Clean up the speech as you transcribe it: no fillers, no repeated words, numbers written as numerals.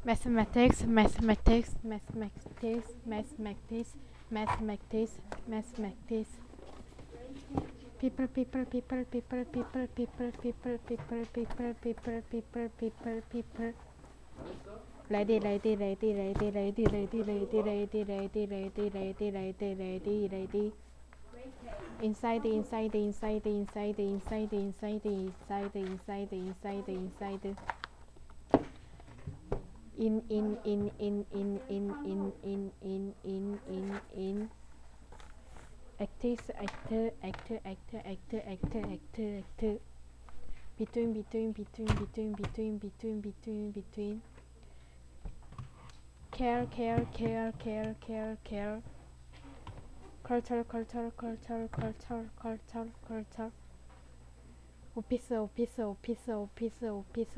mathematics, mathematics, mathematics, mathematics, mathematics, mathematics. People, people, people, people, people, people, people, people, people, people, people, people, people. Lady, lady, lady, lady, lady, lady, lady, lady, lady, lady, lady, lady, lady, lady. Inside, inside, inside, inside, inside, inside, inside, inside, inside, inside. In actor. Between. Care. Culture. Officer.